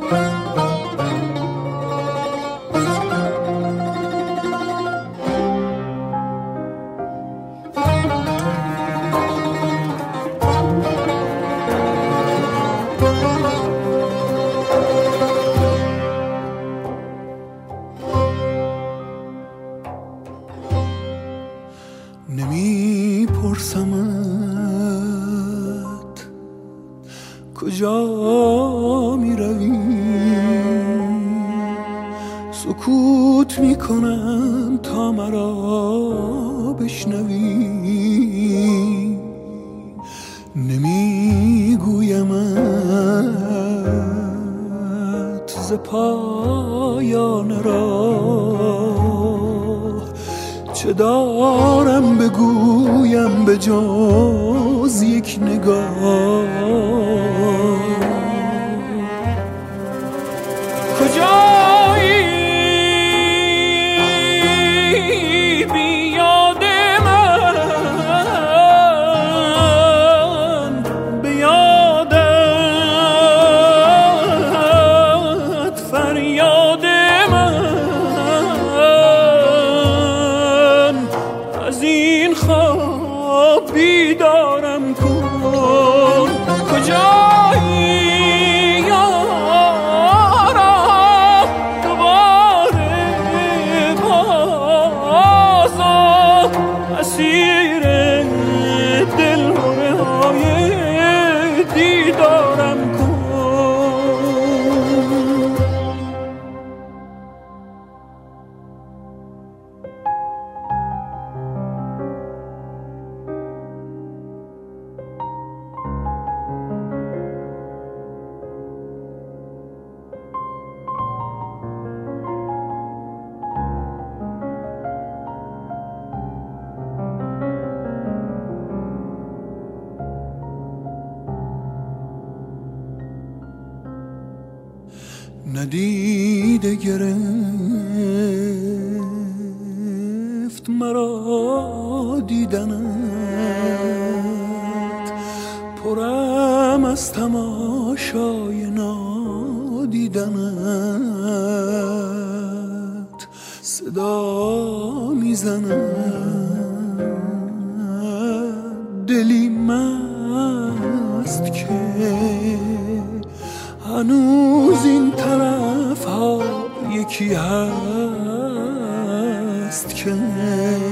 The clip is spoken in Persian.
نمی پرسمت کجا می روی، سکوت می کنم تا مرا بشنوی. نمی گویمت ز پایان راه، چه دارم بگویم به جز یک نگاه. کجایی بی یاد من، به یادت فریاد من، از این خواب بیدارم کن. کجایی یارا دوباره بازا، اسیر دلهره های دیدارم کن. ندیده گرفت مرا دیدنت، پرم از تماشای نادیدنت. صدا میزند دلی مست که هنوز این طرف ها یکی هست که